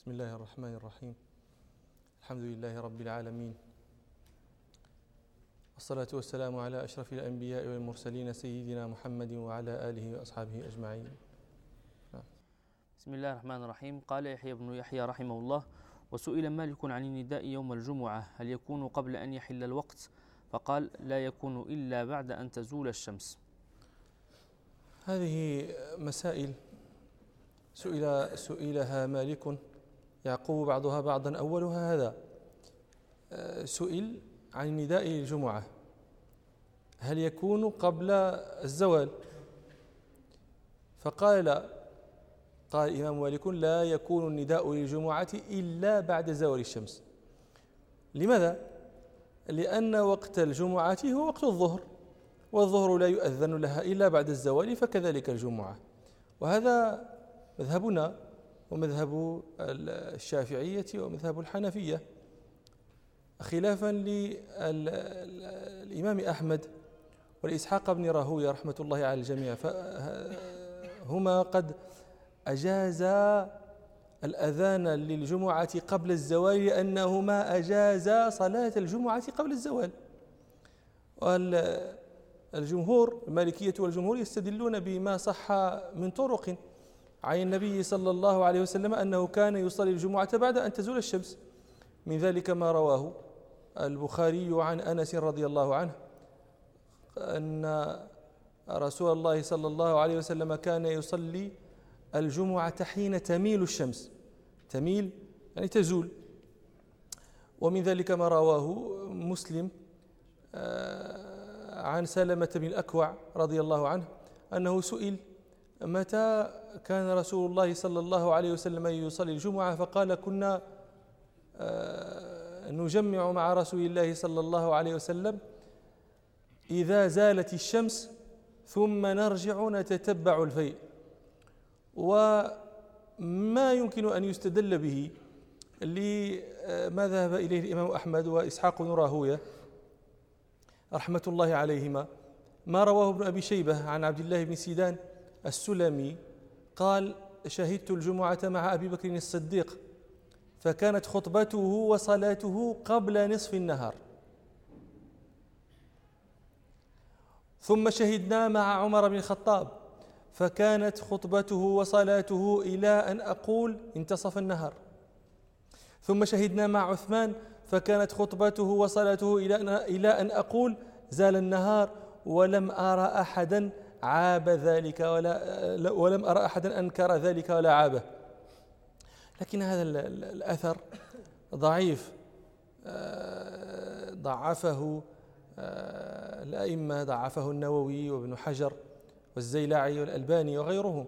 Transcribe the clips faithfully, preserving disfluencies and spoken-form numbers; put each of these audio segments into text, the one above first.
بسم الله الرحمن الرحيم. الحمد لله رب العالمين، والصلاة والسلام على أشرف الأنبياء والمرسلين سيدنا محمد وعلى آله وأصحابه أجمعين. بسم الله الرحمن الرحيم. قال يحيى بن يحيى رحمه الله: وسئل مالك عن النداء يوم الجمعة هل يكون قبل أن يحل الوقت؟ فقال: لا يكون إلا بعد أن تزول الشمس. هذه مسائل سئل سئلها مالك يعقوب بعضها بعضا. أولها هذا: سئل عن النداء للجمعة هل يكون قبل الزوال؟ فقال لا، قال الإمام مالك: لا يكون النداء للجمعة إلا بعد زوال الشمس. لماذا؟ لأن وقت الجمعة هو وقت الظهر، والظهر لا يؤذن لها إلا بعد الزوال، فكذلك الجمعة. وهذا مذهبنا ومذهب الشافعية ومذهب الحنفية، خلافا للإمام أحمد والإسحاق بن راهويه رحمة الله على الجميع، فهما قد أجازا الأذان للجمعة قبل الزوال لأنهما أجازا صلاة الجمعة قبل الزوال. والجمهور المالكية والجمهور يستدلون بما صح من طرق عن النبي صلى الله عليه وسلم أنه كان يصلي الجمعة بعد أن تزول الشمس، من ذلك ما رواه البخاري عن أنس رضي الله عنه أن رسول الله صلى الله عليه وسلم كان يصلي الجمعة حين تميل الشمس، تميل يعني تزول. ومن ذلك ما رواه مسلم عن سلمة بن الأكوع رضي الله عنه أنه سئل متى كان رسول الله صلى الله عليه وسلم يصلي الجمعة، فقال: كنا نجمع مع رسول الله صلى الله عليه وسلم إذا زالت الشمس ثم نرجع نتتبع الفيء. وما يمكن أن يستدل به لما ذهب إليه الإمام أحمد وإسحاق بن راهويه رحمة الله عليهما، ما رواه ابن أبي شيبة عن عبد الله بن سيدان السلمي قال: شهدت الجمعة مع أبي بكر الصديق فكانت خطبته وصلاته قبل نصف النهار، ثم شهدنا مع عمر بن الخطاب فكانت خطبته وصلاته إلى أن أقول انتصف النهار، ثم شهدنا مع عثمان فكانت خطبته وصلاته إلى أن أقول زال النهار، ولم أرى أحدا عاب ذلك ولا ولم أرى أحدا أنكر ذلك ولا عابه. لكن هذا الأثر ضعيف، ضعفه الأئمة، ضعفه النووي وابن حجر والزيلعي والألباني وغيرهم.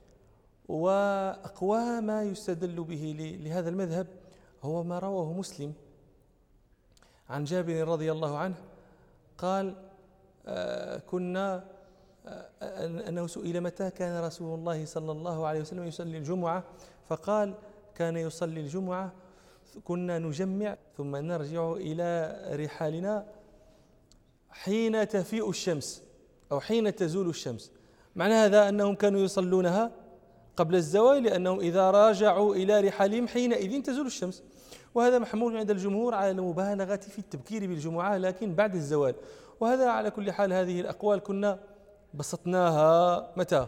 وأقوى ما يستدل به لهذا المذهب هو ما رواه مسلم عن جابر رضي الله عنه قال: كنا أنه سئل متى كان رسول الله صلى الله عليه وسلم يصلي الجمعة، فقال: كان يصلي الجمعة كنا نجمع ثم نرجع إلى رحالنا حين تفيء الشمس أو حين تزول الشمس. معنى هذا أنهم كانوا يصلونها قبل الزوال، لأنهم إذا راجعوا إلى رحالهم حينئذ تزول الشمس. وهذا محمول عند الجمهور على المبالغة في التبكير بالجمعة لكن بعد الزوال. وهذا على كل حال هذه الأقوال كنا بسطناها متى؟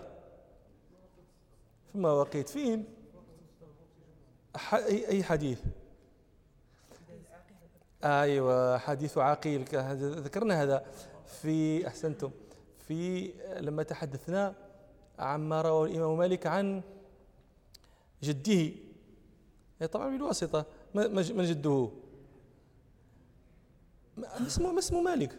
في مواقيت فين؟ أي حديث؟ أيوة، حديث عقيل، ذكرنا هذا في أحسنتم في لما تحدثنا عما روى الإمام مالك عن جده، طبعا بالواسطة. من جده؟ ما اسمه ما اسمه مالك؟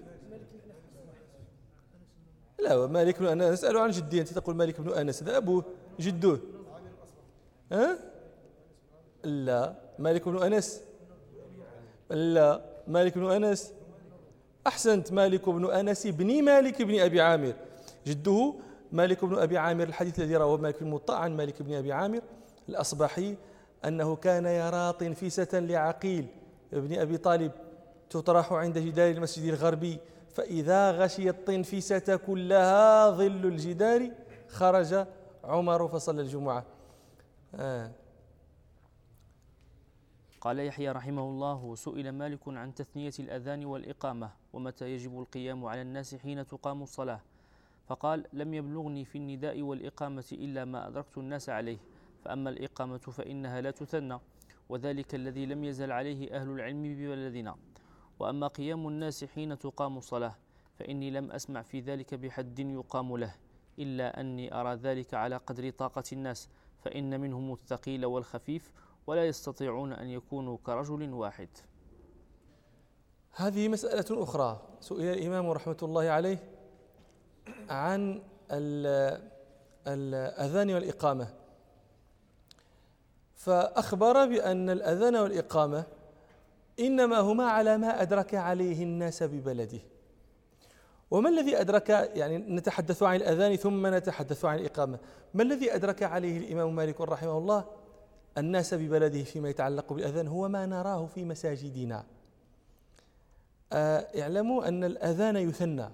لا، مالك بن أنس. نسأله عن جده، أنت تقول مالك بن أنس، هذا أبوه جده. ها؟ لا، مالك بن أنس. لا، مالك بن أنس. أحسنت، مالك بن أنس بن مالك بن أبي عامر، جده مالك بن أبي عامر. الحديث الذي رواه مالك بن الموطأ عن مالك بن أبي عامر الأصبحي أنه كان يرى طنفسة لعقيل ابن أبي طالب تطرح عند جدار المسجد الغربي، فإذا غشي الطنفسة كلها ظل الجدار خرج عمر فصلى الجمعة. آه. قال يحيى رحمه الله: سئل مالك عن تثنية الأذان والإقامة ومتى يجب القيام على الناس حين تقام الصلاة، فقال: لم يبلغني في النداء والإقامة إلا ما أدركت الناس عليه، فأما الإقامة فإنها لا تثنى، وذلك الذي لم يزل عليه أهل العلم ببلدنا. وأما قيام الناس حين تقام الصلاة فإني لم أسمع في ذلك بحد يقام له، إلا أني أرى ذلك على قدر طاقة الناس، فإن منهم الثقيل والخفيف ولا يستطيعون أن يكونوا كرجل واحد. هذه مسألة أخرى. سئل الإمام رحمة الله عليه عن الأذان والإقامة، فأخبر بأن الأذان والإقامة إنما هما على ما أدرك عليه الناس ببلده. وما الذي أدرك؟ يعني نتحدث عن الأذان ثم نتحدث عن الإقامة. ما الذي أدرك عليه الإمام مالك رحمه الله الناس ببلده فيما يتعلق بالأذان؟ هو ما نراه في مساجدنا. اعلموا أن الأذان يثنى،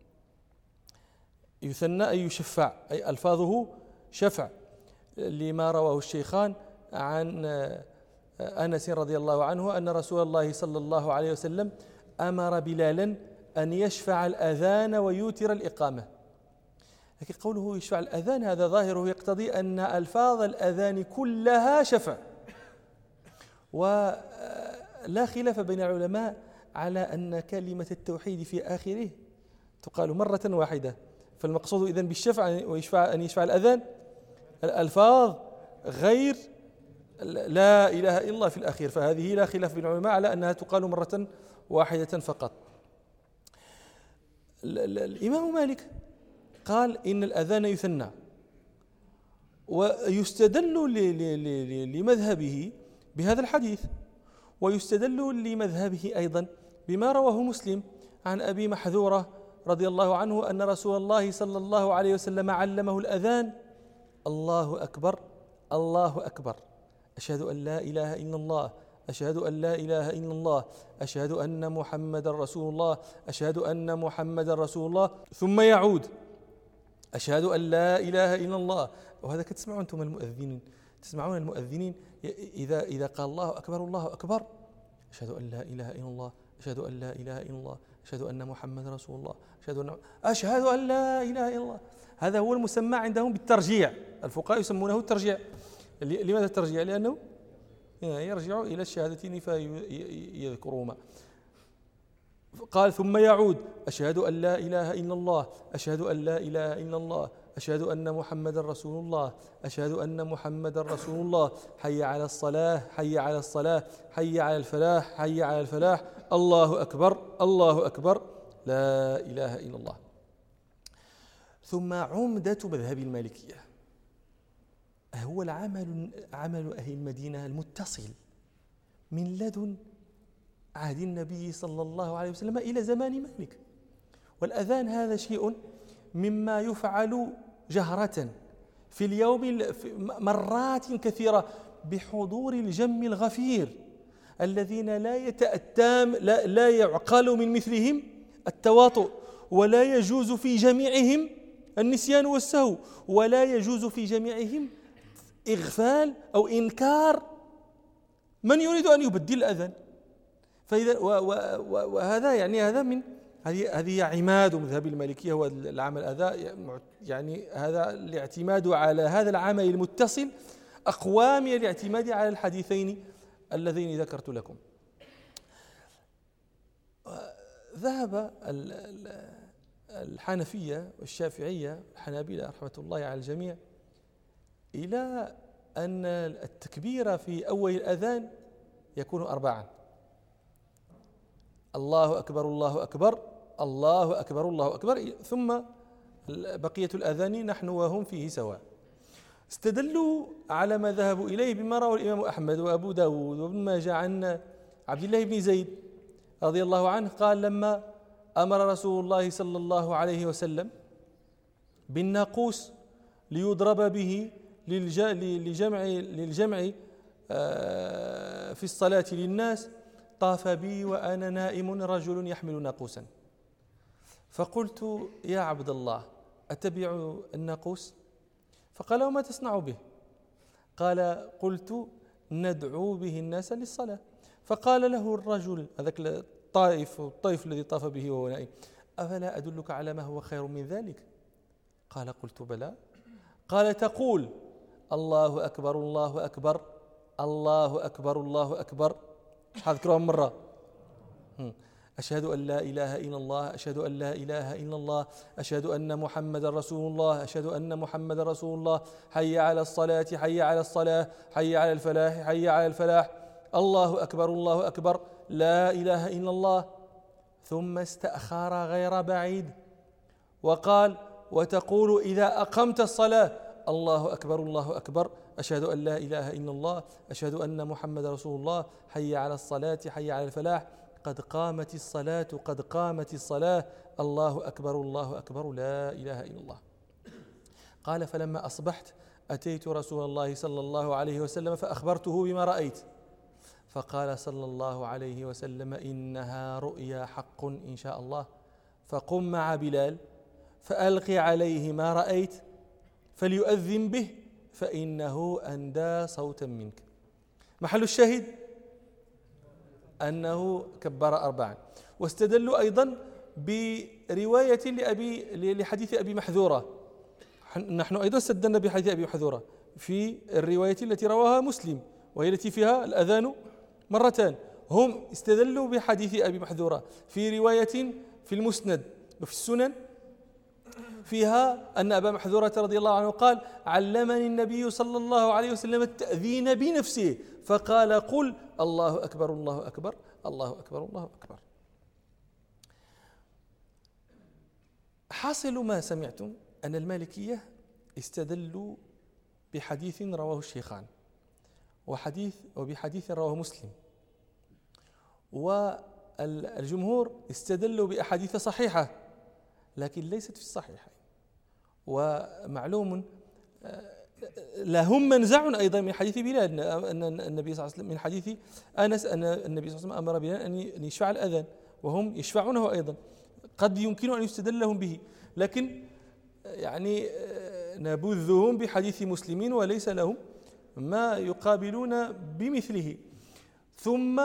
يثنى أي يشفع، أي ألفاظه شفع، لما رواه الشيخان عن أنس رضي الله عنه أن رسول الله صلى الله عليه وسلم أمر بلالا أن يشفع الأذان ويوتر الإقامة. لكن قوله يشفع الأذان هذا ظاهره يقتضي أن ألفاظ الأذان كلها شفع، ولا خلاف بين العلماء على أن كلمة التوحيد في آخره تقال مرة واحدة، فالمقصود إذن بالشفع ويشفع أن يشفع الأذان الألفاظ غير لا إله إلا الله في الأخير، فهذه لا خلاف بين العلماء على أنها تقال مرة واحدة فقط. الإمام مالك قال إن الأذان يثنى، ويستدل لمذهبه بهذا الحديث، ويستدل لمذهبه أيضا بما رواه مسلم عن أبي محذورة رضي الله عنه أن رسول الله صلى الله عليه وسلم علمه الأذان: الله أكبر الله أكبر، أشهد أن لا إله إلا الله، أشهد أن لا إله إلا الله، أشهد أن محمد رسول الله، أشهد أن محمد رسول الله، ثم يعود: أشهد أن لا إله إلا الله. وهذا كتسمعون أنتم المؤذنين، تسمعون المؤذنين إذا إذا قال الله أكبر الله أكبر، أشهد أن لا إله إلا الله، أشهد أن لا إله إلا الله، أشهد أن محمد رسول الله، أشهد أن أشهد أن لا إله إلا الله. هذا هو المسمى عندهم بالترجيع، الفقهاء يسمونه الترجيع. لماذا الترجيع؟ لأنه يرجع إلى الشهادتين فيذكرهما. قال: ثم يعود: أشهد أن لا إله إلا الله، أشهد أن لا إله إلا الله، أشهد أن محمد رسول الله، أشهد أن محمد رسول الله، حي على الصلاة حي على الصلاة حي على الفلاح حي على الفلاح، الله أكبر الله أكبر، لا إله إلا الله. ثم عمدة مذهب المالكية هو العمل عمل أهل المدينة المتصل من لدن عهد النبي صلى الله عليه وسلم إلى زمان مالك. والأذان هذا شيء مما يفعل جهرة في اليوم مرات كثيرة بحضور الجم الغفير الذين لا يتأتام لا, لا يعقل من مثلهم التواطؤ، ولا يجوز في جميعهم النسيان والسهو، ولا يجوز في جميعهم إغفال أو إنكار من يريد أن يبدل الأذان. فإذا وهذا يعني هذا من هذه هذه عماد مذهب المالكية، هو العمل هذا يعني هذا الاعتماد على هذا العمل المتصل أقوى من الاعتماد على الحديثين اللذين ذكرت لكم. ذهب الحنفية والشافعية والحنابلة رحمة الله على الجميع إلى أن التكبير في أول الأذان يكون أربعا: الله أكبر الله أكبر الله أكبر الله أكبر، ثم بقية الأذان نحن وهم فيه سواء. استدلوا على ما ذهبوا إليه بما روى الإمام أحمد وأبو داود وابن ماجه عن عبد الله بن زيد رضي الله عنه قال: لما أمر رسول الله صلى الله عليه وسلم بالناقوس ليضرب به للجمع للجمع في الصلاة للناس، طاف بي وأنا نائم رجل يحمل ناقوسا، فقلت: يا عبد الله أتبع الناقوس؟ فقال: وما تصنع به؟ قال: قلت: ندعو به الناس للصلاة. فقال له الرجل هذاك الطائف الطيف الذي طاف به وهو نائم: أفلا أدلك على ما هو خير من ذلك؟ قال: قلت بلى. قال: تقول الله أكبر الله أكبر الله أكبر الله أكبر، حذكرهم مرة، أشهد أن لا إله إلا الله أشهد أن لا إله إلا الله أشهد أن محمد رسول الله أشهد أن محمد رسول الله، حي على الصلاة حي على الصلاة حي على الفلاح حي على الفلاح، الله أكبر الله أكبر لا إله إلا الله. ثم استأخر غير بعيد وقال: وتقول إذا أقمت الصلاة الله أكبر الله أكبر أشهد أن لا إله إلا الله أشهد أن محمد رسول الله، حي على الصلاة حي على الفلاح، قد قامت الصلاة قد قامت الصلاة، الله أكبر الله أكبر لا إله إلا الله. قال: فلما أصبحت أتيت رسول الله صلى الله عليه وسلم فأخبرته بما رأيت، فقال صلى الله عليه وسلم: إنها رؤيا حق إن شاء الله، فقم مع بلال فألقي عليه ما رأيت فليؤذن به فإنه أندى صوتا منك. محل الشاهد أنه كبر أربعا. واستدلوا أيضا برواية لأبي لحديث أبي محذورة، نحن أيضا استدلنا بحديث أبي محذورة في الرواية التي رواها مسلم وهي التي فيها الأذان مرتان. هم استدلوا بحديث أبي محذورة في رواية في المسند وفي السنن فيها أن أبا محذورة رضي الله عنه قال: علمني النبي صلى الله عليه وسلم التأذين بنفسه فقال: قل الله أكبر الله أكبر الله أكبر الله أكبر. حاصل ما سمعتم أن المالكية استدلوا بحديث رواه الشيخان وحديث وبحديث رواه مسلم، والجمهور استدلوا بأحاديث صحيحة لكن ليست في الصحيحين. ومعلوم لهم منزع أيضا من حديث بلال أن النبي صلى الله عليه وسلم، من حديث أنس أن النبي صلى الله عليه وسلم أمر بلال أن يشفع الأذان وهم يشفعونه أيضا، قد يمكن أن يستدل لهم به، لكن يعني نبذهم بحديث مسلمين وليس لهم ما يقابلون بمثله. ثم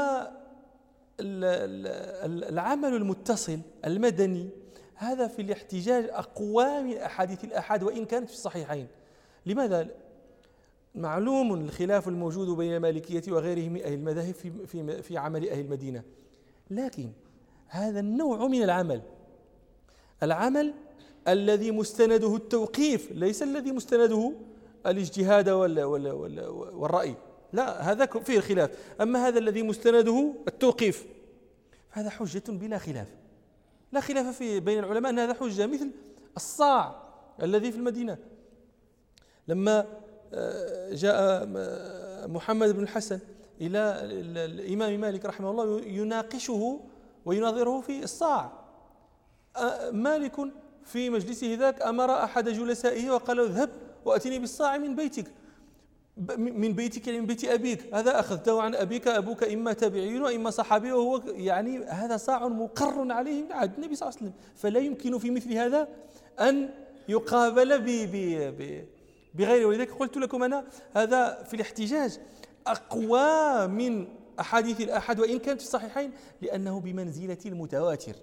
العمل المتصل المدني هذا في الاحتجاج أقوى من أحاديث الآحاد وإن كانت في الصحيحين. لماذا؟ معلوم الخلاف الموجود بين المالكية وغيرهم من أهل المذاهب في في في عمل أهل المدينة، لكن هذا النوع من العمل العمل الذي مستنده التوقيف ليس الذي مستنده الاجتهاد والرأي، لا، هذا فيه الخلاف. أما هذا الذي مستنده التوقيف فهذا حجة بلا خلاف، لا خلاف في بين العلماء أن هذا حجة، مثل الصاع الذي في المدينة لما جاء محمد بن الحسن إلى الإمام مالك رحمه الله يناقشه ويناظره في الصاع، مالك في مجلسه ذاك أمر أحد جلسائه وقال: اذهب وأتني بالصاع من بيتك، من بيتك يعني من بيت أبيك، هذا أخذته عن أبيك، أبوك إما تابعي وإما صحابي، وهو يعني هذا صاع مقر عليه من عهد النبي صلى الله عليه وسلم، فلا يمكن في مثل هذا أن يقابل بغيره. ولذلك قلت لكم أنا هذا في الاحتجاج أقوى من أحاديث الآحاد وإن كانت في الصحيحين لأنه بمنزلة المتواتر.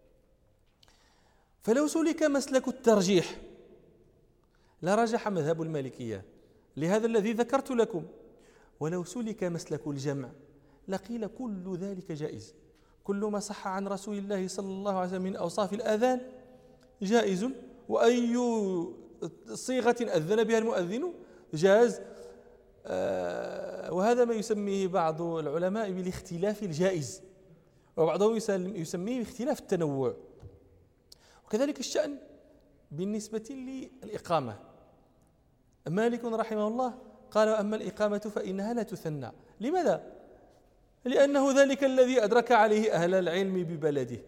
فلو سلك مسلك الترجيح لرجح مذهب المالكية لهذا الذي ذكرت لكم، ولو سلك مسلك الجمع لقيل كل ذلك جائز، كل ما صح عن رسول الله صلى الله عليه وسلم من أوصاف الآذان جائز، وأي صيغة أذن بها المؤذن جاز. آه وهذا ما يسميه بعض العلماء بالاختلاف الجائز، وبعضهم يسميه باختلاف التنوع. وكذلك الشأن بالنسبة للإقامة. مالك رحمه الله قال: أما الإقامة فإنها لا تثنى. لماذا؟ لأنه ذلك الذي أدرك عليه أهل العلم ببلده.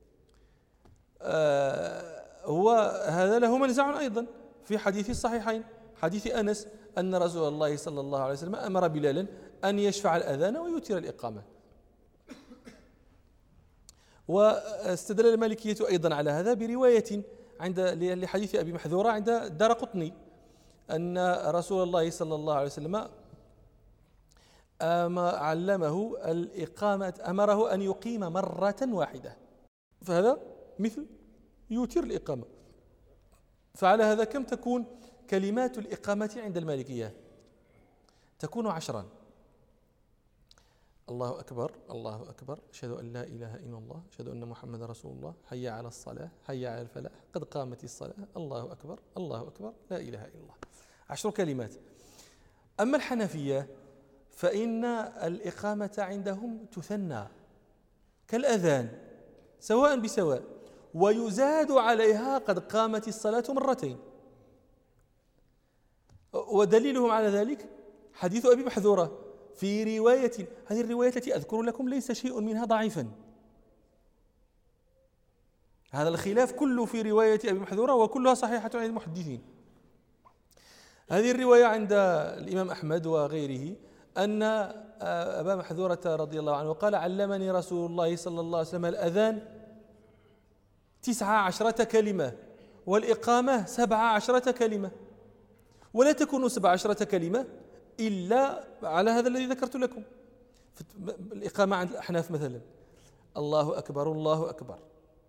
آه هو هذا له منزع أيضا في حديث الصحيحين، حديث أنس أن رسول الله صلى الله عليه وسلم أمر بلالا أن يشفع الأذان ويوتر الإقامة. واستدل المالكية أيضا على هذا برواية عند لحديث أبي محذورة عند الدارقطني أن رسول الله صلى الله عليه وسلم أما علمه الإقامة، أمره أن يقيم مرة واحدة، فهذا مثل يوتر الإقامة. فعلى هذا كم تكون كلمات الإقامة عند المالكية؟ تكون عشرا: الله أكبر، الله أكبر، أشهد أن لا إله إلا الله، أشهد أن محمد رسول الله، حي على الصلاة، حي على الفلاح، قد قامت الصلاة، الله أكبر، الله أكبر، لا إله إلا الله. عشر كلمات. أما الحنفية فإن الإقامة عندهم تثنى كالأذان سواء بسواء، ويزاد عليها قد قامت الصلاة مرتين. ودليلهم على ذلك حديث أبي محذورة في رواية، هذه الرواية التي أذكر لكم ليس شيء منها ضعيفا، هذا الخلاف كله في رواية أبي محذورة وكلها صحيحة عند المحدثين. هذه الرواية عند الإمام أحمد وغيره أن أبا محذورة رضي الله عنه قال: علمني رسول الله صلى الله عليه وسلم الأذان تسع عشرة كلمة والإقامة سبع عشرة كلمة، ولا تكون سبع عشرة كلمة إلا على هذا الذي ذكرت لكم. الإقامة عند الأحناف مثلا: الله أكبر، الله أكبر،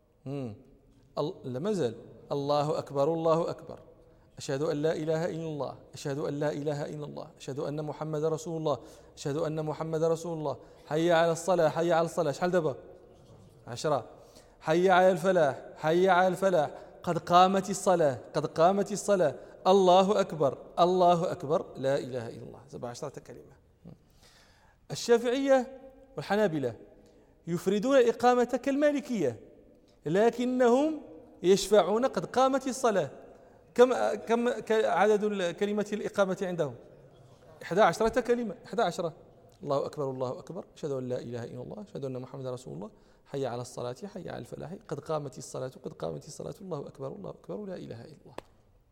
لا مازال، الله أكبر، الله أكبر، أشهد أن لا إله إلا الله، أشهد أن لا إله إلا الله، أشهد أن محمد رسول الله، أشهد أن محمد رسول الله، حي على الصلاة، حي على الصلاة، شحال دابا؟ عشرة. حي على الفلاح، حي على الفلاح، قد قامت الصلاة، قد قامت الصلاة، الله أكبر، الله أكبر، لا إله إلا الله، سبع عشرة كلمة. الشافعية والحنابلة يفردون الإقامة كالمالكية، لكنهم يشفعون قد قامت الصلاة. كم كم عدد كلمة الإقامة عندهم؟ إحدى عشرة كلمة، إحدى عشرة. الله أكبر، الله أكبر، أشهد أن لا إله إلا الله، أشهد أن محمد رسول الله، حي على الصلاة، حي على الفلاح، قد قامت الصلاة، قد قامت الصلاة، الله أكبر، الله أكبر، لا إله إلا الله.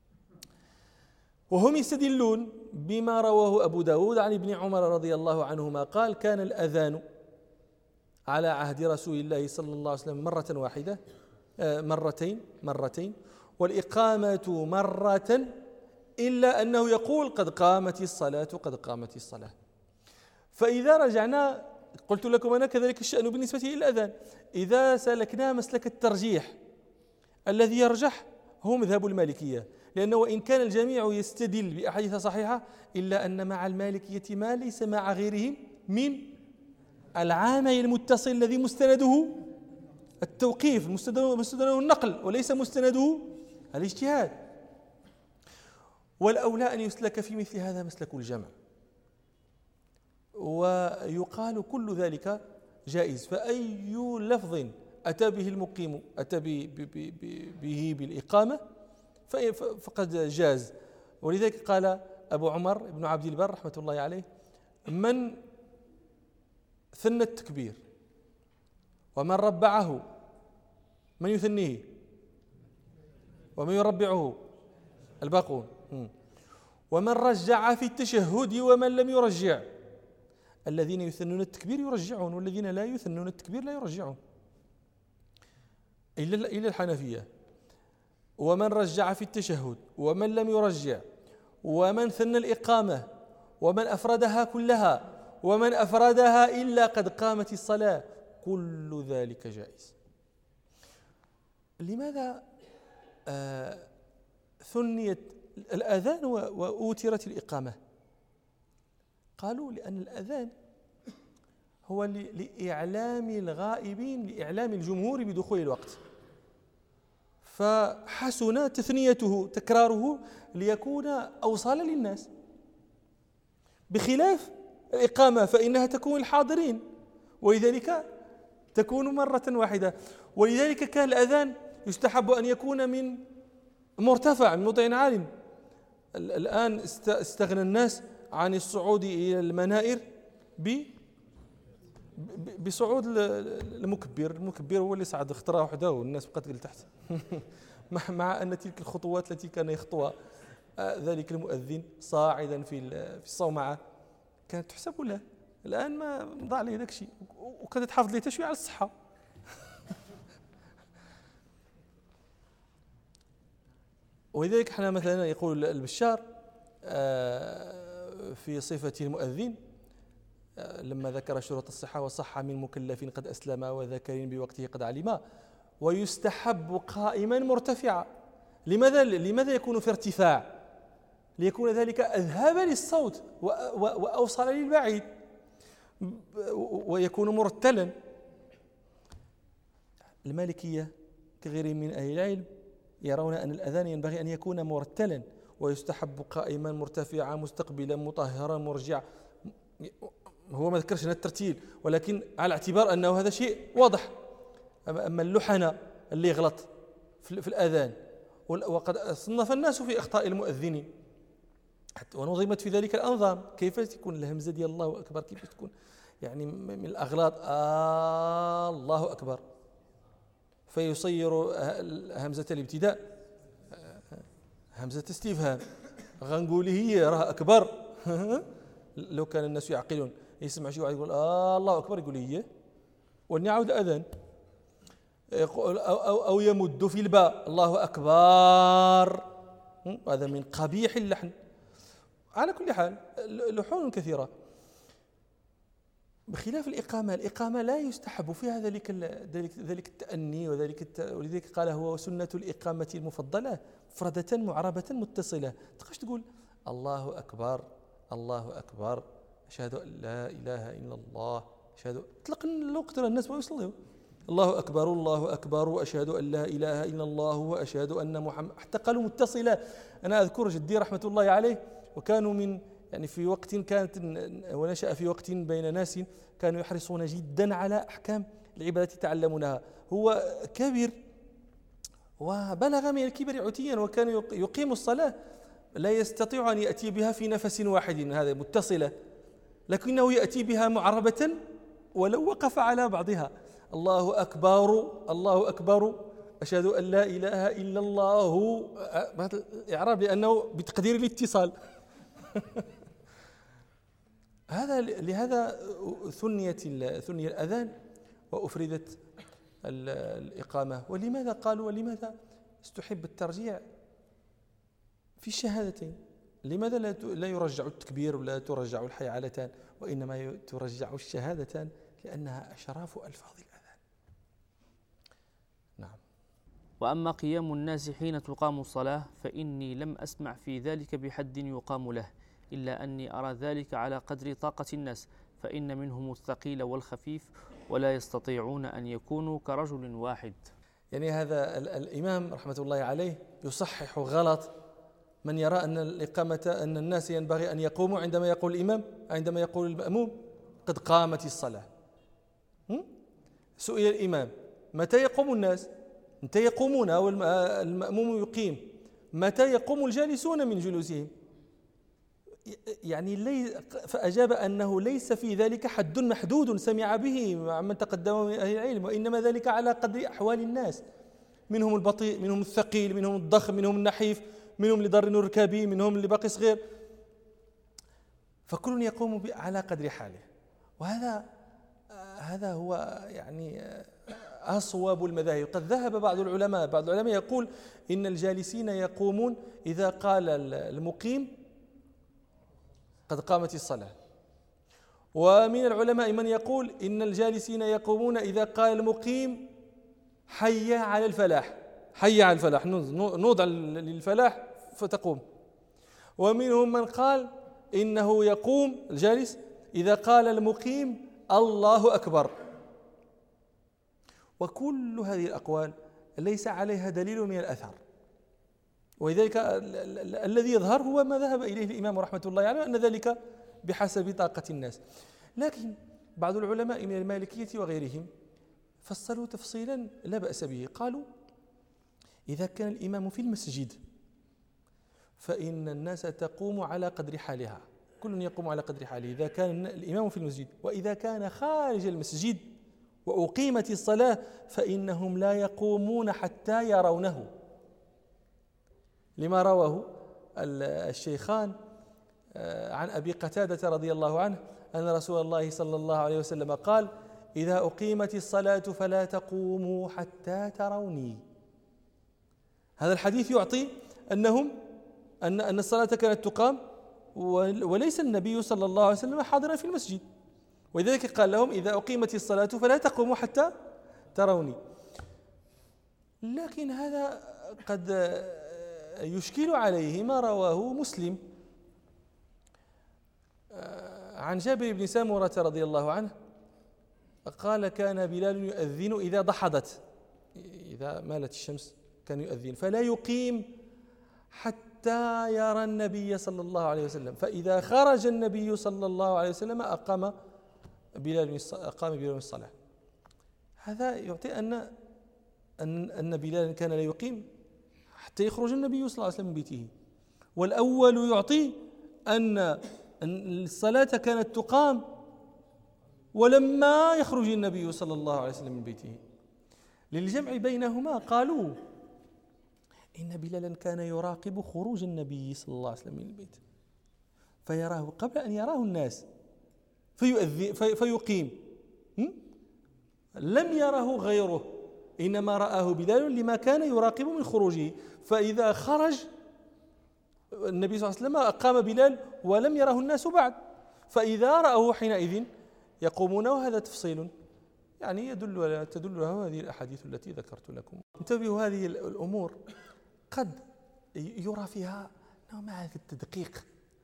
وهم يستدلون بما رواه أبو داود عن ابن عمر رضي الله عنهما قال: كان الأذان على عهد رسول الله صلى الله عليه وسلم مرة واحدة، مرتين مرتين والإقامة مرة، إلا أنه يقول: قد قامت الصلاة، قد قامت الصلاة. فإذا رجعنا، قلت لكم أنا كذلك الشأن بالنسبة إلى الأذان، إذا سلكنا مسلك الترجيح الذي يرجح هو مذهب المالكية، لأنه وإن كان الجميع يستدل بأحاديث صحيحة إلا أن مع المالكية ما ليس مع غيرهم من العامل المتصل الذي مستنده التوقيف، مستنده النقل وليس مستنده الاجتهاد. والأولى أن يسلك في مثل هذا مسلك الجمع، ويقال كل ذلك جائز. فأي لفظ أتى به المقيم أتى به بالإقامة فقد جاز. ولذلك قال أبو عمر بن عبد البر رحمة الله عليه: من ثنى التكبير ومن ربعه، من يثنيه ومن يربعه؟ الباقون. ومن رجع في التشهد ومن لم يرجع، الذين يثنون التكبير يرجعون والذين لا يثنون التكبير لا يرجعون، إلا إلى الحنفية. ومن رجع في التشهد ومن لم يرجع ومن ثنى الإقامة ومن أفردها كلها ومن أفردها إلا قد قامت الصلاة، كل ذلك جائز. لماذا آه ثنيت الأذان وأوترت الإقامة؟ قالوا: لأن الأذان هو لإعلام الغائبين، لإعلام الجمهور بدخول الوقت، فحسن تثنيته تكراره ليكون أوصال للناس، بخلاف الإقامة فإنها تكون الحاضرين ولذلك تكون مرة واحدة. ولذلك كان الأذان يستحب أن يكون من مرتفع، من موضع عال. الآن استغنى الناس عن الصعود إلى المنائر بصعود المكبر. المكبر هو اللي صعد خطرة وحده والناس بقت تحت مع أن تلك الخطوات التي كان يخطوها ذلك المؤذن صاعدا في في الصومعة كانت تحسب له. الآن ما ضاع عليه ذاك الشيء، وكانت تحافظ ليه تشوي على الصحة. ولذلك احنا مثلا يقول البشار في صفة المؤذن: لما ذكر شروط الصحة وصح من مكلف قد أسلم وذكر بوقته قد علم، ويستحب قائما مرتفعا. لماذا لماذا يكون في ارتفاع؟ ليكون ذلك أذهب للصوت وأوصل للبعيد، ويكون مرتلا. المالكية كغيرهم من أهل العلم يرون أن الأذان ينبغي أن يكون مرتلا، ويستحب قائما مرتفعا مستقبلا مطهرا مرجعا. هو ما ذكرش هذا الترتيل، ولكن على اعتبار أنه هذا شيء واضح. أما اللحنة اللي يغلط في الأذان، وقد صنف الناس في أخطاء المؤذنين ونظمت في ذلك الأنظام. كيف تكون الهمزة ديال الله أكبر، كيف تكون يعني من الأغلاط آه الله أكبر، فيصير همزة الابتداء همزة استفهام. غنقول هي راه أكبر. لو كان الناس يعقلون يسمع شي واحد يقول آه الله أكبر يقول هي، ونعود أذان. أو, أو, أو يمد في الباء الله أكبر، هذا من قبيح اللحن. على كل حال لحون كثيرة بخلاف الإقامة. الإقامة لا يستحب فيها ذلك ذلك التأني وذلك، ولذلك قال هو سنة الإقامة المفضلة مفردة معربة متصلة. تقدرش تقول الله أكبر الله أكبر أشهد أن لا إله إلا الله أشهد، اطلق الوقت الناس ما يصلوا الله أكبر الله أكبر وأشهد أن لا إله إلا الله وأشهد أن محمد، حتى قالوا متصلة. أنا أذكر جدي رحمة الله عليه، وكانوا من يعني في وقت كانت ونشأ في وقت بين ناس كانوا يحرصون جدا على أحكام العبادة يتعلمونها. هو كبير وبلغ من الكبر عتيا، وكان يقيم الصلاة لا يستطيع أن يأتي بها في نفس واحد، هذا متصلة، لكنه يأتي بها معربة ولو وقف على بعضها. الله أكبر الله أكبر أشهد أن لا إله إلا الله، هذا الإعراب لأنه بتقدير الاتصال. هذا لهذا ثنيت ثني الأذان وأفردت الإقامة. ولماذا قالوا ولماذا استحب الترجيع في الشهادتين؟ لماذا لا يرجع التكبير ولا ترجع الحيعلتان، وإنما ترجع الشهادتان؟ لأنها أشراف ألفاظ الأذان. نعم. وأما قيام الناس حين تقام الصلاة فإني لم أسمع في ذلك بحد يقام له، إلا أني أرى ذلك على قدر طاقة الناس، فإن منهم الثقيل والخفيف ولا يستطيعون أن يكونوا كرجل واحد. يعني هذا الإمام رحمة الله عليه يصحح غلط من يرى أن الإقامة أن الناس ينبغي أن يقوموا عندما يقول الإمام، عندما يقول المأموم قد قامت الصلاة. سئل الإمام متى يقوم الناس؟ متى يقومون أو المأموم يقيم؟ متى يقوم الجالسون من جلوسهم؟ يعني لي فأجاب أنه ليس في ذلك حد محدود سمع به من تقدم من أهل العلم، وإنما ذلك على قدر أحوال الناس، منهم البطيء منهم الثقيل منهم الضخم منهم النحيف منهم اللي ضر ركابي منهم اللي باقي صغير، فكل يقوم على قدر حاله. وهذا هذا هو يعني أصوب المذاهب. قد ذهب بعض العلماء بعض العلماء يقول إن الجالسين يقومون إذا قال المقيم قد قامت الصلاة، ومن العلماء من يقول إن الجالسين يقومون إذا قال المقيم حي على الفلاح، حي على الفلاح نوضع للفلاح فتقوم. ومنهم من قال إنه يقوم الجالس إذا قال المقيم الله أكبر. وكل هذه الأقوال ليس عليها دليل من الأثر، ولذلك الذي يظهر هو ما ذهب إليه الإمام رحمة الله عليه، أن ذلك بحسب طاقة الناس. لكن بعض العلماء من المالكية وغيرهم فصلوا تفصيلا لا بأس به. قالوا إذا كان الإمام في المسجد فإن الناس تقوم على قدر حالها، كل يقوم على قدر حاله إذا كان الإمام في المسجد. وإذا كان خارج المسجد وأقيمت الصلاة فإنهم لا يقومون حتى يرونه، لما رواه الشيخان عن أبي قتادة رضي الله عنه أن رسول الله صلى الله عليه وسلم قال إذا أقيمت الصلاة فلا تقوموا حتى تروني. هذا الحديث يعطي أنهم أن أن الصلاة كانت تقام وليس النبي صلى الله عليه وسلم حاضرا في المسجد، ولذلك قال لهم إذا أقيمت الصلاة فلا تقوموا حتى تروني. لكن هذا قد يشكل عليه ما رواه مسلم عن جابر بن سامورة رضي الله عنه قال كان بلال يؤذن إذا ضحضت، إذا مالت الشمس كان يؤذن، فلا يقيم حتى يرى النبي صلى الله عليه وسلم، فإذا خرج النبي صلى الله عليه وسلم أقام بلال أقام بلال الصلاة. هذا يعطي أن أن أن بلال كان لا يقيم حتى يخرج النبي صلى الله عليه وسلم من بيته. والأول يعطي أن الصلاة كانت تقام ولما يخرج النبي صلى الله عليه وسلم من بيته. للجمع بينهما قالوا إن بلالا كان يراقب خروج النبي صلى الله عليه وسلم من البيت فيراه قبل أن يراه الناس فيؤذن في فيقيم، لم يره غيره، إنما رآه بلال لما كان يراقب من خروجه، فإذا خرج النبي صلى الله عليه وسلم أقام بلال ولم يره الناس بعد، فإذا رأوه حينئذ يقومون. وهذا تفصيل يعني يدل تدل له هذه الأحاديث التي ذكرت لكم. انتبهوا، هذه الأمور قد يرى فيها نوع من التدقيق.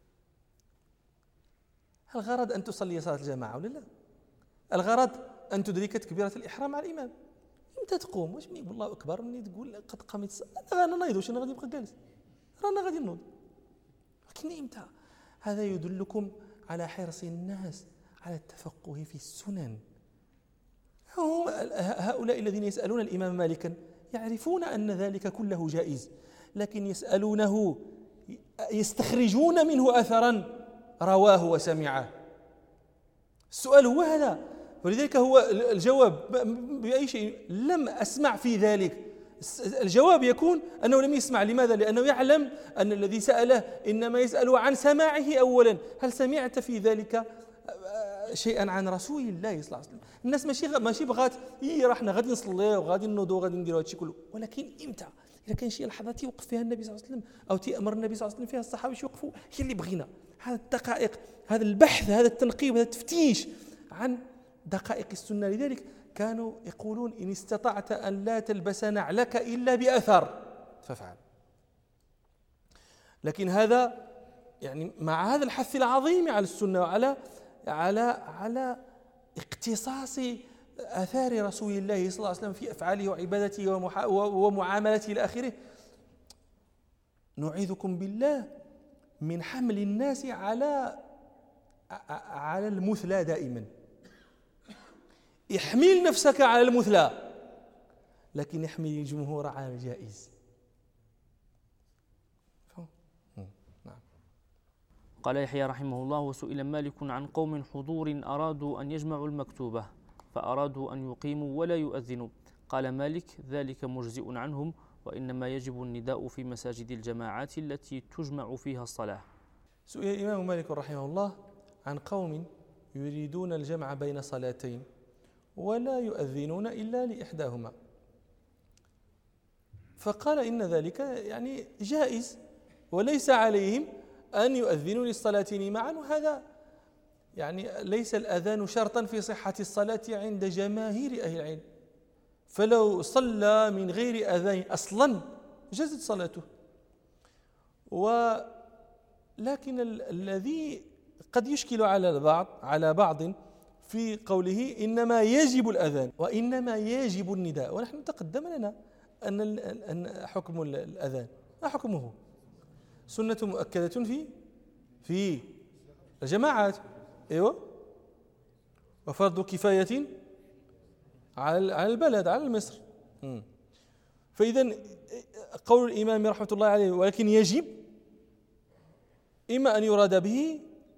الغرض أن تصلي صلاة الجماعة ولا لا؟ الغرض أن تدرك تكبيرة الإحرام مع الإمام. إمتى تقوم؟ واش مني والله أكبر مني تقول قد قامت الصلاة؟ أنا نايض، واش أنا غادي نبقى جالس؟ رانا غادي نوض. لكن إمتى؟ هذا يدلكم على حرص الناس على التفقه في السنن. هؤلاء الذين يسألون الإمام مالكا يعرفون أن ذلك كله جائز، لكن يسألونه يستخرجون منه أثرا رواه وسمعه. السؤال هو هذا، ولذلك هو الجواب بأي شيء لم أسمع في ذلك. الجواب يكون أنه لم يسمع. لماذا؟ لأنه يعلم أن الذي سأله إنما يسأل عن سماعه أولا. هل سمعت في ذلك شيئا عن رسول الله صلى الله عليه وسلم؟ الناس ماشي ماشي بغات إيه راحنا غادي نصلي وغادي نوضوا وغادي نديروا هذا الشيء كله، ولكن إمتى؟ إذا كان شي لحظات يوقف فيها النبي صلى الله عليه وسلم أو تأمر النبي صلى الله عليه وسلم فيها الصحابة يوقفوا، هي اللي بغينا. هذا الدقائق، هذا البحث، هذا التنقيب، هذا التفتيش عن دقائق السنة. لذلك كانوا يقولون إن استطعت أن لا تلبس نعلك إلا بأثر فافعل. لكن هذا يعني مع هذا الحث العظيم على السنة وعلى على على اقتصاص آثار رسول الله صلى الله عليه وسلم في أفعاله وعبادته ومعاملته إلى آخره، نعيذكم بالله من حمل الناس على على المثلى دائما. احمل نفسك على المثلى، لكن احمل الجمهور على الجائز. نعم. قال يحيى رحمه الله: وسئل مالك عن قوم حضور أرادوا أن يجمعوا المكتوبة فأرادوا أن يقيموا ولا يؤذنوا، قال مالك: ذلك مجزئ عنهم، وإنما يجب النداء في مساجد الجماعات التي تجمع فيها الصلاة. سئل الإمام مالك رحمه الله عن قوم يريدون الجمع بين صلاتين ولا يؤذنون إلا لإحداهما، فقال إن ذلك يعني جائز وليس عليهم أن يؤذنوا للصلاتين معا، وهذا يعني ليس الأذان شرطا في صحة الصلاة عند جماهير أهل العلم، فلو صلى من غير أذان أصلا جازت صلاته. ولكن الذي قد يشكل على البعض على بعض في قوله إنما يجب الأذان وإنما يجب النداء، ونحن تقدم لنا أن أن حكم الأذان ما حكمه؟ سنة مؤكدة في في الجماعات، ايوه، وفرض كفاية على على البلد، على مصر. فإذا قول الإمام رحمة الله عليه ولكن يجب، إما أن يراد به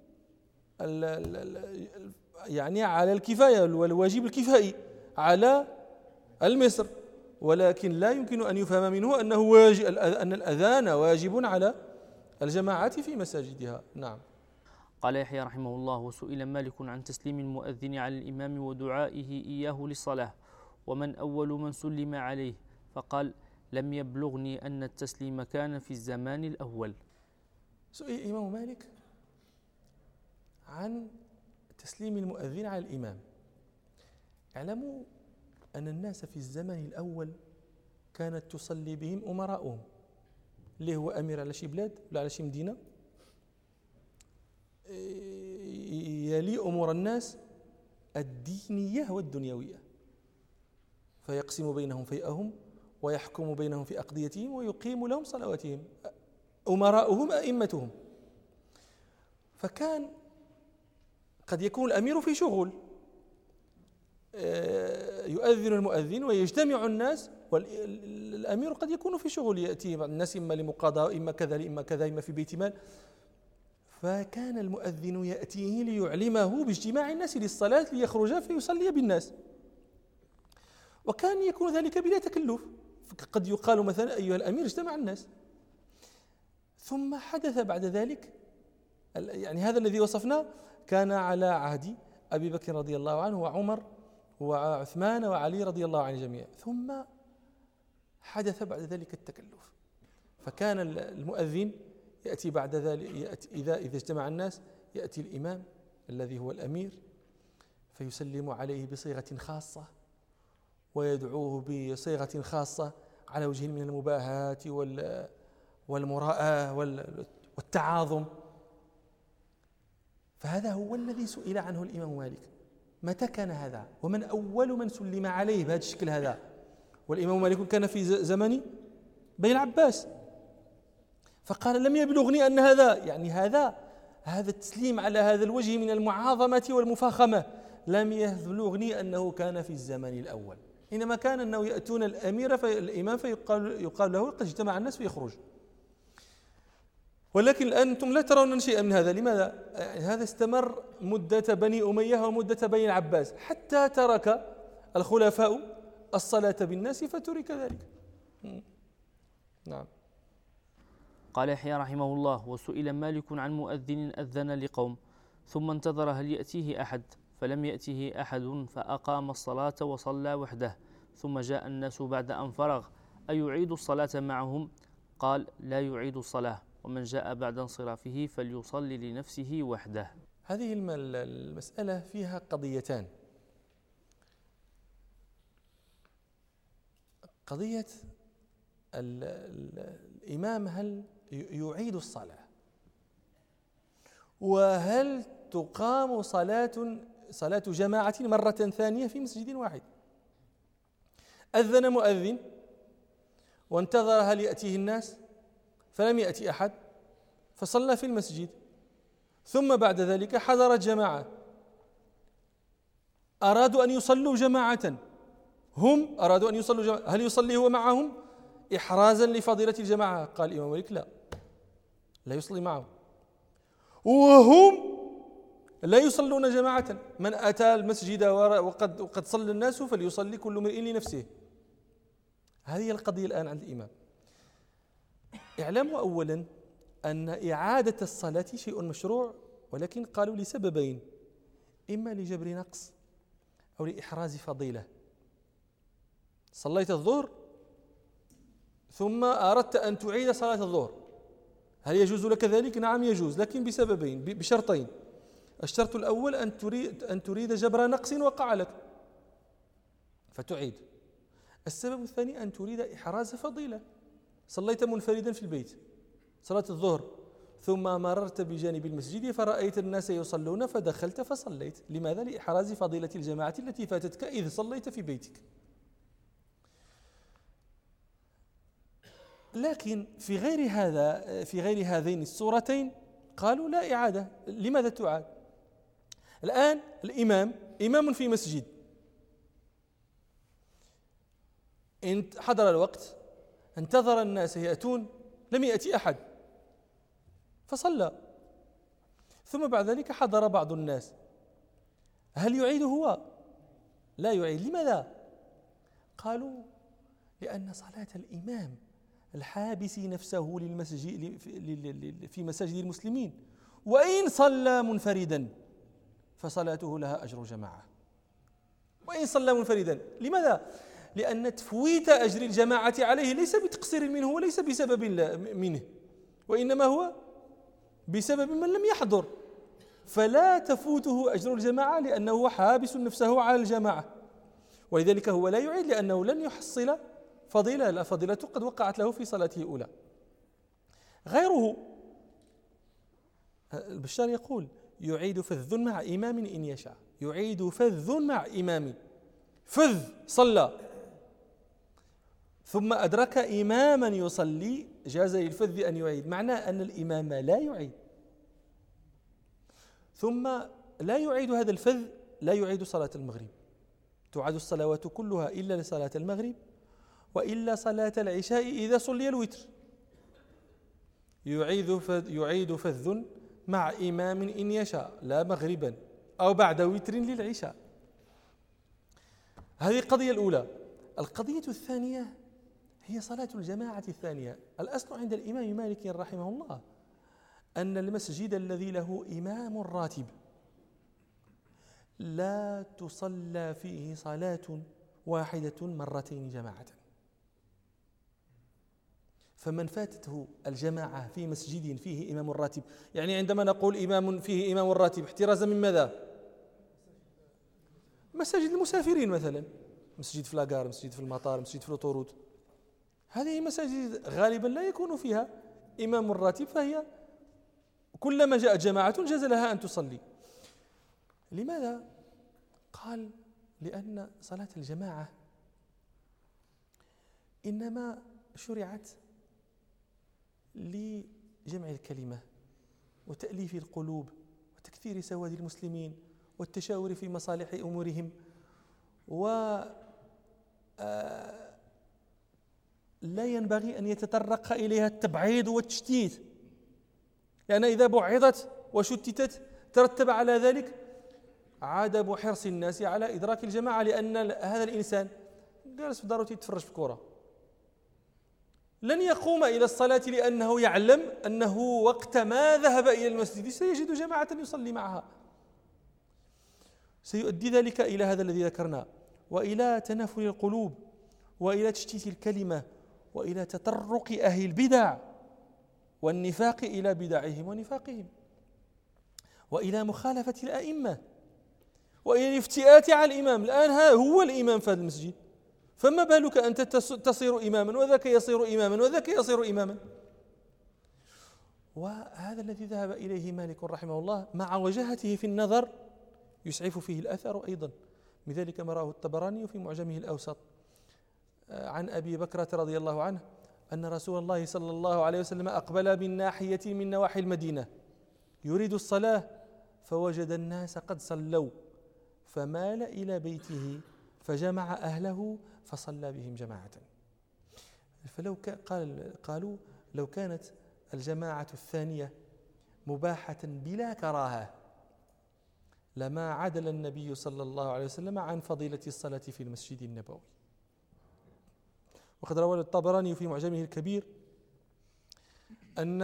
يعني على الكفاية والواجب الكفائي على المصر، ولكن لا يمكن أن يفهم منه أنه واجب أن الأذان واجب على الجماعات في مساجدها. نعم. قال يحيى رحمه الله: وسئل مالك عن تسليم المؤذن على الإمام ودعائه إياه للصلاة، ومن أول من سلم عليه، فقال: لم يبلغني أن التسليم كان في الزمان الأول. سئل الإمام مالك عن تسليم المؤذن على الإمام. اعلموا أن الناس في الزمن الأول كانت تصلي بهم أمراؤهم، اللي هو أمير على شي بلاد ولا على شي مدينة، يلي أمور الناس الدينية والدنيوية، فيقسم بينهم فيئهم ويحكم بينهم في أقضيتهم ويقيم لهم صلواتهم، أمراؤهم أئمتهم. فكان قد يكون الأمير في شغل، يؤذن المؤذن ويجتمع الناس، والأمير قد يكون في شغل، يأتي بعض الناس إما لمقاضاة إما كذا إما كذا إما في بيت مال، فكان المؤذن يأتيه ليعلمه باجتماع الناس للصلاة ليخرج فيصلي بالناس. وكان يكون ذلك بلا تكلف، قد يقال مثلا أيها الأمير اجتمع الناس. ثم حدث بعد ذلك، يعني هذا الذي وصفناه كان على عهد أبي بكر رضي الله عنه وعمر وعثمان وعلي رضي الله عن الجميع، ثم حدث بعد ذلك التكلف، فكان المؤذن يأتي بعد ذلك، يأتي إذا إذا اجتمع الناس يأتي الإمام الذي هو الأمير فيسلم عليه بصيغة خاصة ويدعوه بصيغة خاصة على وجه من المباهاة والمراءة والتعاظم. فهذا هو الذي سئل عنه الإمام مالك، متى كان هذا؟ ومن أول من سلم عليه بهذا الشكل هذا؟ والإمام مالك كان في زمن بني العباس، فقال لم يبلغني أن هذا، يعني هذا هذا التسليم على هذا الوجه من المعاظمة والمفاخمة لم يبلغني أنه كان في الزمن الأول، إنما كان أنه يأتون الأمير في الإمام فيقال يقال له قد اجتمع الناس فيخرج. ولكن الآن أنتم لا ترون شيئا من هذا. لماذا؟ يعني هذا استمر مدة بني أمية ومدة بني العباس حتى ترك الخلفاء الصلاة بالناس فترك ذلك. نعم. قال يحيى رحمه الله: وسئل مالك عن مؤذن أذن لقوم ثم انتظر هل يأتيه أحد فلم يأته أحد فأقام الصلاة وصلى وحده، ثم جاء الناس بعد أن فرغ أيعيد الصلاة معهم؟ قال: لا يعيد الصلاة، ومن جاء بعد انصرافه فليصلي لنفسه وحده. هذه المسألة فيها قضيتان. قضية الإمام هل يعيد الصلاة، وهل تقام صلاة صلاة جماعة مرة ثانية في مسجد واحد. أذن مؤذن وانتظر هل يأتيه الناس فلم يأتي أحد فصلى في المسجد، ثم بعد ذلك حضرت جماعة أرادوا أن يصلوا جماعة، هم أرادوا أن يصلوا جماعة، هل يصلي هو معهم إحرازا لفضيلة الجماعة؟ قال الإمام مالك لا، لا يصلي معهم، وهم لا يصلون جماعة، من أتى المسجد وقد وقد صلى الناس فليصلي كل امرئ لنفسه. هذه القضية الآن عند الإمام. اعلموا أولا أن إعادة الصلاة شيء مشروع، ولكن قالوا لسببين: إما لجبر نقص أو لإحراز فضيلة. صليت الظهر ثم أردت أن تعيد صلاة الظهر، هل يجوز لك ذلك؟ نعم يجوز، لكن بسببين، بشرطين. الشرط الأول أن تريد أن تريد جبر نقص وقع لك فتعيد. السبب الثاني أن تريد إحراز فضيلة. صليت منفردا في البيت صلاة الظهر ثم مررت بجانب المسجد فرأيت الناس يصلون فدخلت فصليت. لماذا؟ لإحراز فضيلة الجماعة التي فاتتك إذ صليت في بيتك. لكن في غير هذا في غير هذين الصورتين قالوا لا إعادة. لماذا تعاد؟ الآن الإمام إمام في مسجد، إن حضر الوقت انتظر الناس يأتون لم يأتي أحد فصلى، ثم بعد ذلك حضر بعض الناس، هل يعيد هو؟ لا يعيد. لماذا؟ قالوا لأن صلاة الإمام الحابس نفسه للمسجد في مساجد المسلمين وإن صلى منفردا فصلاته لها أجر جماعة، وإن صلى منفردا. لماذا؟ لأن تفويت أجر الجماعة عليه ليس بتقصير منه وليس بسبب منه، وإنما هو بسبب من لم يحضر. فلا تفوته أجر الجماعة لأنه حابس نفسه على الجماعة، ولذلك هو لا يعيد لأنه لن يحصل فضيلة، لا فضيلة قد وقعت له في صلاته الأولى. غيره البشار يقول يعيد فذ مع إمام إن يشاء، يعيد فذ مع إمام، فذ صلى ثم أدرك إماما يصلي جاز للفذ أن يعيد، معنى أن الإمام لا يعيد، ثم لا يعيد هذا الفذ، لا يعيد صلاة المغرب، تعاد الصلوات كلها إلا لصلاة المغرب وإلا صلاة العشاء إذا صلي الوتر، يعيد فذ, يعيد فذ مع إمام إن يشاء لا مغربا أو بعد وتر للعشاء. هذه القضية الأولى. القضية الثانية هي صلاة الجماعة الثانية. الأصل عند الإمام مالك رحمه الله أن المسجد الذي له إمام راتب لا تصلى فيه صلاة واحدة مرتين جماعة، فمن فاتته الجماعة في مسجد فيه إمام راتب، يعني عندما نقول إمام فيه إمام راتب احترازا من ماذا؟ مساجد المسافرين مثلا، مسجد في لاغار، مسجد في المطار، مسجد في الأوتوروت، هذه مساجد غالبا لا يكون فيها إمام راتب، فهي كلما جاءت جماعة جاز لها أن تصلي. لماذا؟ قال لأن صلاة الجماعة إنما شرعت لجمع الكلمة وتأليف القلوب وتكثير سواد المسلمين والتشاور في مصالح أمورهم، و لا ينبغي أن يتطرق إليها التبعيض والتشتيت، لأن إذا بعضت وشتتت ترتب على ذلك عدم حرص الناس على إدراك الجماعة، لأن هذا الإنسان جالس في داره يتفرج في الكرة لن يقوم إلى الصلاة لأنه يعلم أنه وقت ما ذهب إلى المسجد سيجد جماعة يصلي معها، سيؤدي ذلك إلى هذا الذي ذكرنا، وإلى تنافر القلوب وإلى تشتيت الكلمة وإلى تطرق أهل البدع والنفاق إلى بدعهم ونفاقهم، وإلى مخالفة الأئمة وإلى الافتئات على الإمام. الآن ها هو الإمام في هذا المسجد، فما بالك أنت تصير إماما وذاك يصير إماما وذاك يصير إماما. وهذا الذي ذهب إليه مالك رحمه الله مع وجاهته في النظر يسعف فيه الأثر أيضا، من ذلك ما راه الطبراني في معجمه الأوسط عن أبي بكرة رضي الله عنه أن رسول الله صلى الله عليه وسلم أقبل من ناحية من نواحي المدينة يريد الصلاة فوجد الناس قد صلوا فمال إلى بيته فجمع أهله فصلى بهم جماعة. فلو قال قالوا لو كانت الجماعة الثانية مباحة بلا كراهة لما عدل النبي صلى الله عليه وسلم عن فضيلة الصلاة في المسجد النبوي. وقد روى الطبراني في معجمه الكبير أن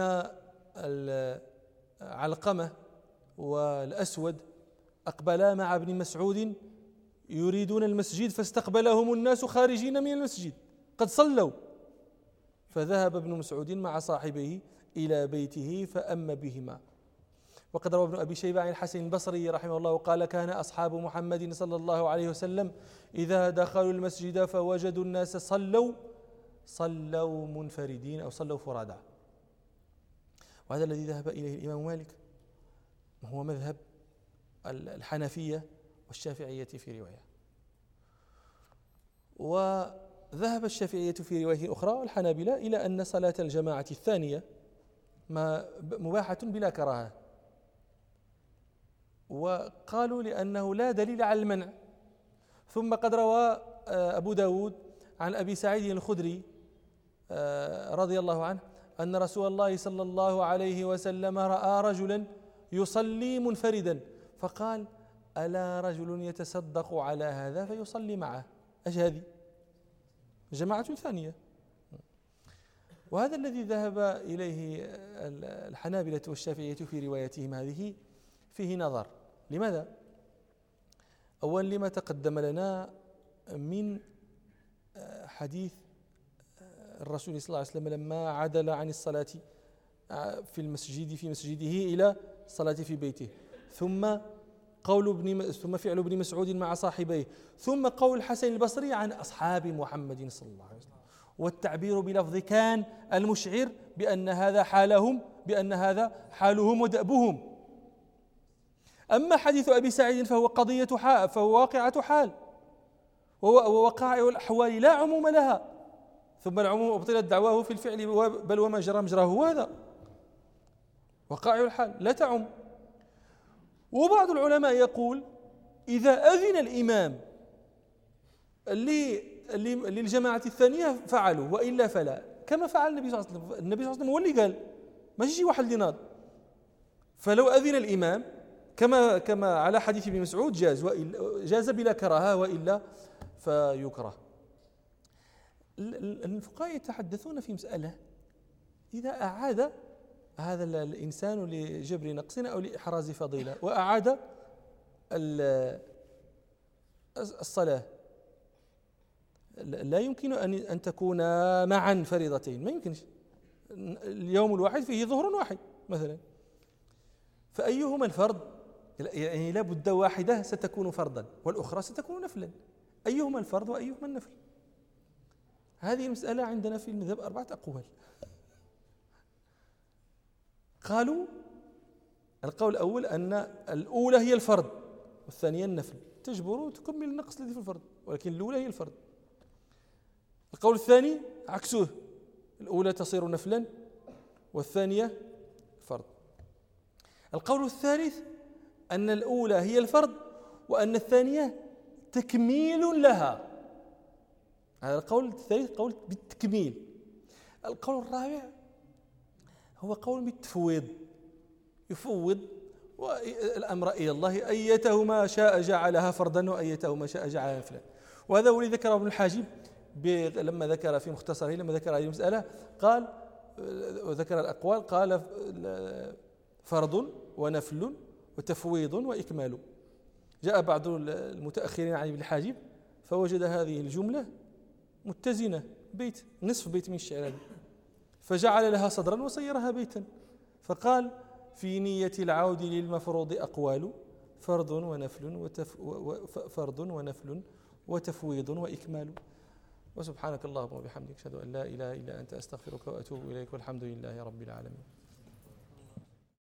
علقمة والأسود أقبلا مع ابن مسعود يريدون المسجد فاستقبلهم الناس خارجين من المسجد قد صلوا، فذهب ابن مسعود مع صاحبه إلى بيته فأم بهما. وقد روى ابن أبي شيبة عن الحسن البصري رحمه الله وقال كان أصحاب محمد صلى الله عليه وسلم إذا دخلوا المسجد فوجدوا الناس صلوا صلوا منفردين أو صلوا فرادا. وهذا الذي ذهب إليه الإمام مالك هو مذهب الحنفية والشافعية في رواية، وذهب الشافعية في رواية أخرى والحنابلة إلى أن صلاة الجماعة الثانية ما مباحة بلا كراهة، وقالوا لأنه لا دليل على المنع. ثم قد روى أبو داود عن أبي سعيد الخدري رضي الله عنه أن رسول الله صلى الله عليه وسلم رأى رجلا يصلي منفردا فقال ألا رجل يتصدق على هذا فيصلي معه. أش هذه جماعة ثانية. وهذا الذي ذهب إليه الحنابلة والشافعية في روايتهم هذه فيه نظر. لماذا؟ أولا لما تقدم لنا من حديث الرسول صلى الله عليه وسلم لما عدل عن الصلاة في المسجد في مسجده إلى الصلاة في بيته، ثم قول ابن ثم فعل ابن مسعود مع صاحبيه، ثم قول الحسن البصري عن أصحاب محمد صلى الله عليه وسلم، والتعبير بلفظ كان المشعر بأن هذا حالهم بأن هذا حالهم ودأبهم. أما حديث أبي سعيد فهو قضية حال، فهو واقعة حال، ووقائع الأحوال لا عموم لها، ثم العموم أبطلت دعواه في الفعل بل وما جرى مجراه، هذا وقائع الحال لا تعم. وبعض العلماء يقول إذا أذن الإمام للجماعة الثانية فعلوا، وإلا فلا، كما فعل النبي صلى الله عليه وسلم. النبي صلى الله عليه وسلم هو اللي قال، ماشي شي واحد اللي ناض. فلو أذن الإمام كما كما على حديث ابن مسعود جاز، وإلا جاز بلا كراهة، وإلا فيكره. الفقهاء يتحدثون في مسألة: إذا أعاد هذا الإنسان لجبر نقص أو لإحراز فضيلة وأعاد الصلاة، لا يمكن أن تكون معا فريضتين، ما يمكنش. اليوم الواحد فيه ظهر واحد مثلا، فأيهما الفرض؟ يعني لا بد واحدة ستكون فرضا والأخرى ستكون نفلا، أيهما الفرض وأيهما النفل؟ هذه المسألة عندنا في المذهب أربعة أقوال. قالوا القول الأول أن الأولى هي الفرض والثانية النفل، تجبر وتكمل النقص الذي في الفرض، ولكن الأولى هي الفرض. القول الثاني عكسه، الأولى تصير نفلا والثانية فرض. القول الثالث أن الأولى هي الفرض وأن الثانية تكميل لها، هذا القول الثالث قول بالتكميل. القول الرابع هو قول بالتفويض، يفوض الأمر إلى الله، أيتهما شاء جعلها فرضا وأيتهما شاء جعلها نفلا. وهذا هو الذي ذكره ابن الحاجب لما ذكر في مختصره، لما ذكر هذه المسألة قال وذكر الأقوال، قال فرض ونفل وتفويض وإكمال. جاء بعض المتأخرين عن ابن الحاجب فوجد هذه الجملة متزنة، بيت نصف بيت من الشعر، فجعل لها صدرا وصيرها بيتا، فقال: في نية العود للمفروض أقوال، فرض ونفل وتف فرض ونفل وتفويض وإكمال. وسبحانك اللهم وبحمدك، أشهد أن لا إله إلا أنت، أستغفرك وأتوب إليك، والحمد لله رب العالمين.